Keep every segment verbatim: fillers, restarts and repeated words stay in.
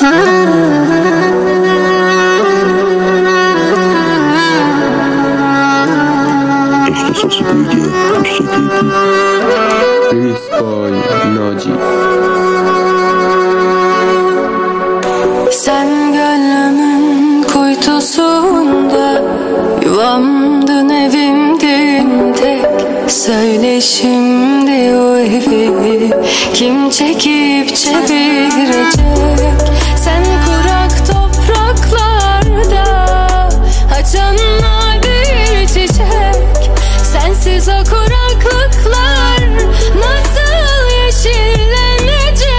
Remix by Naci. Sen gönlümün kuytusunda, yuvamdın, evimdin tek. Söyle şimdi o evi kim çekip çevirecek? Sen kurak topraklarda açan nadir çiçek. Sensiz o kuraklıklar nasıl yeşillenecek?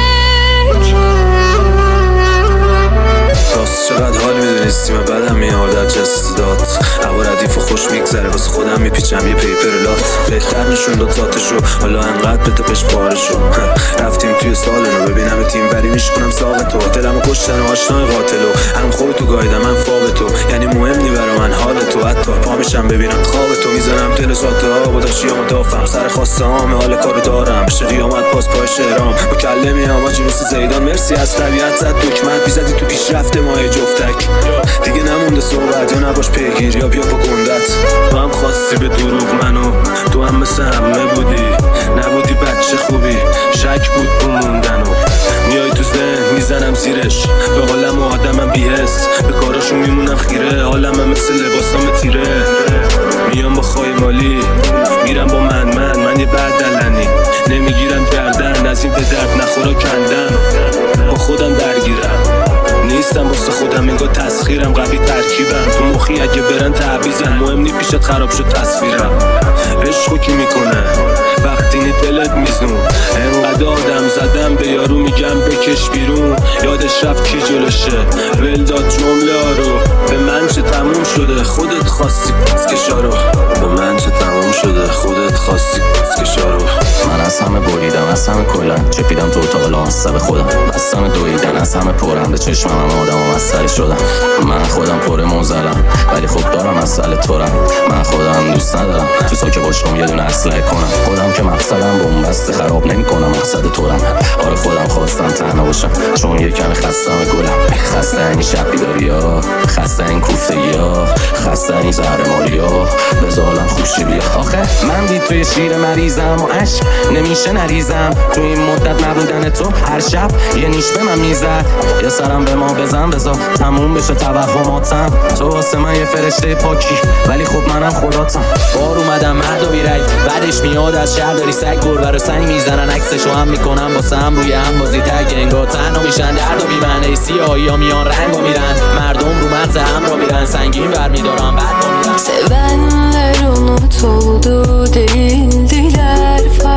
راست چقدر حال میدونستی من بدم میاد از جست داد هوا ردیف و خوش میگذره واسه خودم میپیچم یه پیپر لات بهتر نشون داد ذاتشو حالا انقدر بده پش بارشو رفتیم توی سالنو ببینم تیم بری میشکنم ساق تو دلمو کشتن و آشنای قاتلو هم خوب تو گایدم من فاب تو یعنی مهم نی برا من حال تو حتی پا میشم ببینم خواب تو میزنم دل ساعت ها با داشتیام دافم سر خواسته هام حال کارو دارم بشه قیامت پاس پای شهرام مکلمی هم آجی مثل زیدان مرسی از طبیعت زد دکمت بیزدی تو پیشرفت ماه جفتک دیگه نمونده صحبت یا نباش پیگیر یا بیا با گندت تو هم خواستی به دروغ منو تو هم مثل همه بودی نبودی بچه خوبی شک بود اون موندنو میای تو ذهن میزنم زیرش به قولم و آدمم بیهست به کاراشون میمونم خیره حالم مثل لباسام تیره میام با خواهی مالی میرم با من من من یه بعد دلنی نمیگیرم دردن از این به درد نخورا کندم با خودم درگیرم نیستم واسه خودم انگار تسخیرم قوی ترکیبم تو مخی اگه برن تعویزن مهم نی پیشت خراب شد تصویرم عشقو کی میکنه وقتی نی دلت میزون انقدر آدم زدم به یارو میگم بکش بیرون یادش رفت کی جلوشه ول داد جمله ها رو به من چه تموم شده خودت خواستی کسکشا رو به من چه تموم شده خودت خواستی کسکشا رو من از همه بریدم از همه کلن چپیدم تو اتاق لانسته خودم بستم دویدن از همه پرم به چشمم هم آدم و مسئله شدم من خودم پر موزلم ولی خوب دارم مسئله تورم من خودم دوست ندارم تو ساکه باشم یه دونه اسلحه کنم خودم که مقصدم بومبست خراب نمی کنم مقصد تورم آره خودم خواستم تنها باشم چون یه کمی خستم گلم خسته این شب بیداری ها خسته این کوفتگی ها خسته این زهرماری ها بزالم خوشی بیا آخه من دید توی شیر مریضم و عشق نمیشه نریزم تو این مدت نبودن تو هر شب یه نیش به من میزد یه سرم به ما بزن بزا تموم بشه توهماتم تو واسه من یه فرشته پاکی ولی خب منم خداتم بار اومدم مرد و بیرگ بعدش میاد از شهر داری سگ گربه رو سنگ میزنن عکسشو هم میکنم واسه هم روی هم بازی تگ انگار تنها میشن درد و بیمعنی سیاهی ها میان رنگ و میرن مردم رو مغز هم را میرن سنگین برمیدارم بعد میرن sevenler unutuldu değildiler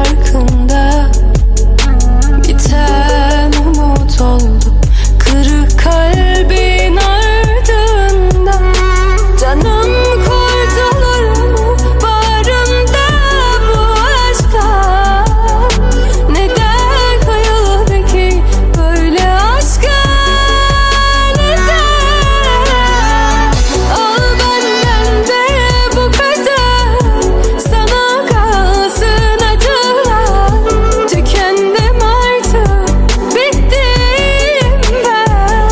farkında biten umut oldu kırık kalbin ardından canım kurtulur bağrımda bu aşkla neden kayıldı ki böyle aşka neden al benden de bu kadar sana kalsın acılar tükendim artık bittim ben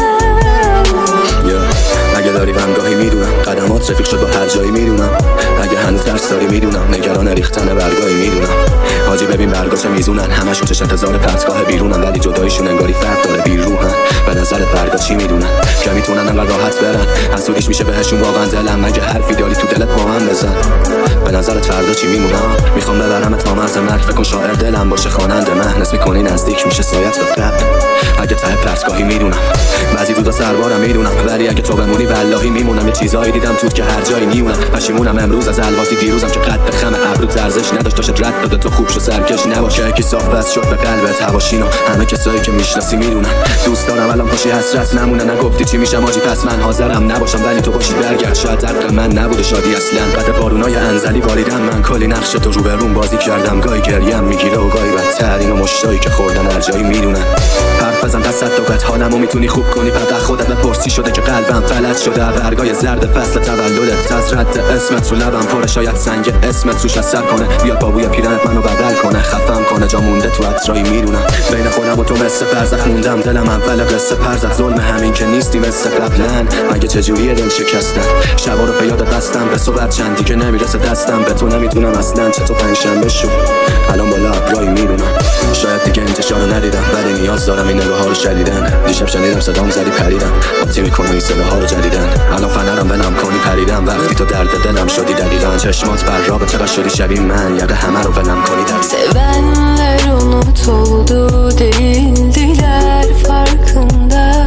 اگه داری غمگاهی میدونم قدمات رفیق شد با هر جایی میدونم اگه هنوز درس داری میدونم نگران ریختن برگاهی میدونم حاجی ببین برگاش میزونن همشون چش انتظار پرتگاه بیرونن ولی جداییشون انگاری فرق داره بیروحن به نظر برگا چی میدونن که میتونن انقدر راحت برن حسودیش میشه بهشون واقعا دلم مگه حرفی داری تو دلت با هم بزن به نظرت فردا چی میمونم میخوام ببرمت تا مرز مرگ فکر کن شاعر دلم باشه خواننده من حس میکنی نزدیک میشه سایت به قبل اگه ته پرتگاهی میدونم بعضی روزا سربارم میدونم ولی اگه تو بمونی والله میمونم یه چیزایی دیدم توت که هر جایی میونم پشیمونم امروز از الواتی دیروزم که قد خم ابرو ارزش نداشت داشت رد داده تو خوب شو سرکش نباشه کی صاف بس شد به قلبت هواشینو همه کسایی که میشناسی میدونن دوست دارم الان پاشی حسرت نمونه نگفتی چی میشم آجی پس من حاضرم نباشم ولی تو باشی برگرد شاید حق من نبوده شادی اصلا قد بارونای انزلی باریدم من کلی نقش تو رو به بازی کردم گاهی گریم میگیره و گاهی بدتر اینو مشتایی که خوردن هر جایی میدونن حرف بزن پس صداقت حالمو میتونی خوب کنی فقط خودت بپرسی شده که قلبم فلج شده برگای زرد فصل تولدت از رد اسمت رو لبم پره شاید سنگ اسمت روش اثر کنه بیاد با بوی پیرنت منو بغل کنه خفم کنه جا مونده تو عطرایی میدونم بین خودم و تو مثل برزخ موندم دلم اول قصه پرزخ ظلم همین که نیستی مثل قبلن مگه چجوریه دل شکستن شبا رو به یاد بستم به صبح چندی که نمیرسه دستم به تو نمیتونم اصلا چطور پنجشنبه شو الان بالا ابرایی میدونم شاید دیگه انتشار رو ندیدم ولی نیاز دارم این نگاه ها رو شدیدن دیشب شنیدم صدام زدی پریدم باتی میکنه این صداها رو جدیدن الان فنرم ولم کنی پریدم وقتی تو درد دلم شدی دقیقا چشمات براقه چقدر شدی شبیه من یقه همه رو ولم کنی در Sevenler unutuldu değildiler farkında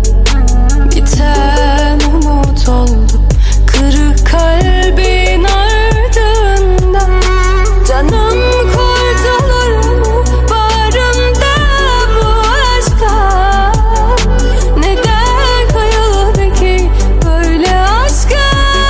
Biten umut oldu kırık kalbin ardında Canım kurtulur mu barında bu aşka Neden kayıldı ki böyle aşka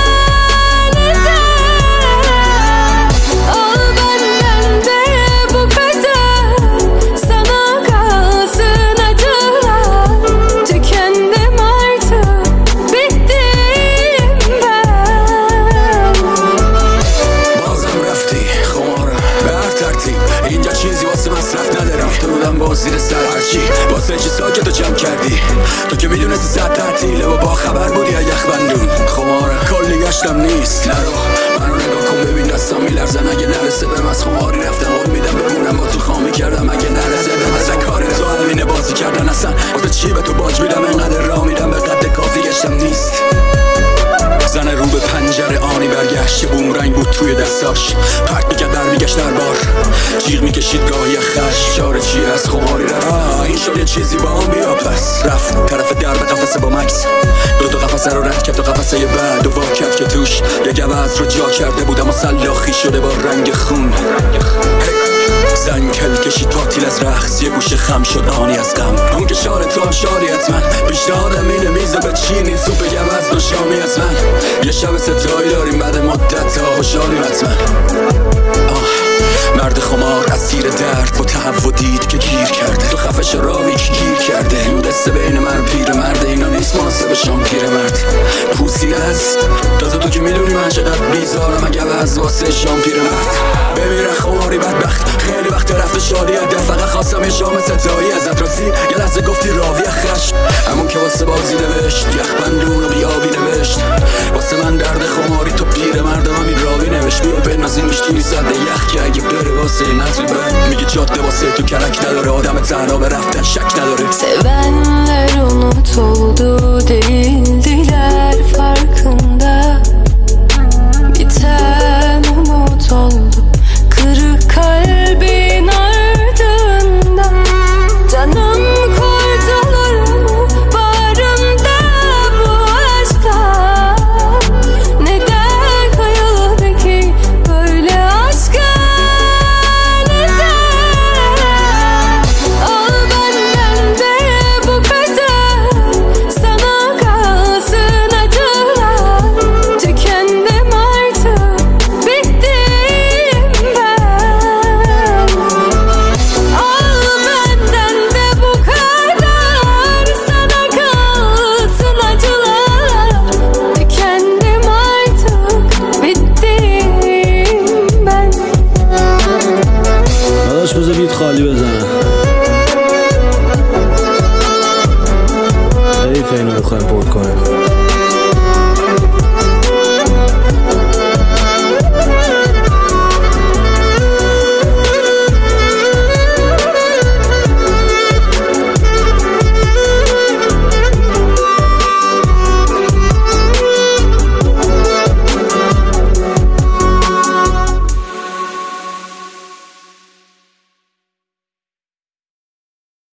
Neden Al benden de bu kadar Sana kalsın acılar Tükendim artık bittim ben بازم رفتی خمارم به هر ترتیب اینجا چیزی واسه مصرف نداری رفته بودم باز زیر سر هرچی واسه چی ساکت رو جمع کردی تو که میدونستی صد تعطیله و با خبر بودی از یخ بندون خمارم کلی گشتم نیست نرو منو نگاه کن ببین دستم میلرزن اگه نرسه بهم از خماری رفتم قول میدم بمونم با تو خامی کردم اگه نرسه بهم از کار تو همینه بازی کردن اصلا واسه چی به تو باج میدم اینقدر راه میدم به قد کافی گشتم نیست زن رو به پنجره آنی برگشت بوم رنگ بود توی دستاش پرت میکرد در میگشت در بار جیغ میکشید گاهی خش چاره چیه از خماری رفت آه این شد یه چیزی با هم بیا پس رفت طرف در به قفصه با مکس دو تا قفصه رو رد کرد تو قفصه بعد و واکت که توش یه گوز رو جا کرده بودم و سلاخی شده با رنگ خون زن کل کشید پاتیل از رقص یه گوشه خم شد آنی از غم اون که شاره تو هم شاری حتما پیشنهادم اینه میز بچینی سوپ گوز و شامی از من یه شب ستایی داریم بعد مدت ها خوشحالیم حتما مرد خمار اسیر درد با تهوع دید که گیر کرده تو خفش راوی که گیر کرده این قصه بین من و پیر مرد اینا نیست مناسب شام پیر مرد پوسی هست تازه تو که میدونی من چقدر بیزارم اگه از واسه شام پیر مرد بمیره خماری بدبخت خیلی وقت رفت شادی عده فقط خواستم یه شام ستایی ازت راستی یه لحظه گفتی راوی خشم همون که واسه بازی نوشت یخ بندون و بیابی نوشت واسه من درد خماری تو پیر مردم همین راوی نوشت بیا بنازیمش توی زده یخ که اگه بره واسه نظری بند میگه جاده واسه تو کرک نداره آدم تنها به رفتن شک نداره Sevenler unutuldu değil